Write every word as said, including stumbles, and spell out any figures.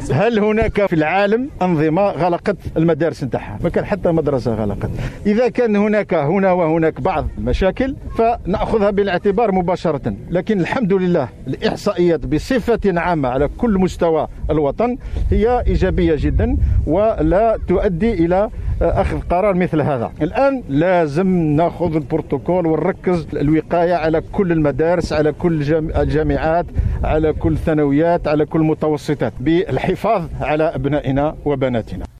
هل هناك في العالم أنظمة غلقت المدارس نتاعها؟ ما كان حتى مدرسة غلقت. إذا كان هناك هنا وهناك بعض المشاكل فنأخذها بالاعتبار مباشرة، لكن الحمد لله الإحصائيات بصفة عامة على كل مستوى الوطن هي إيجابية جدا ولا تؤدي إلى أخذ قرار مثل هذا. الآن لازم نأخذ البروتوكول ونركز الوقاية على كل المدارس، على كل الجامعات، على كل الثانويات، على كل المتوسطات، بالحفاظ على أبنائنا وبناتنا.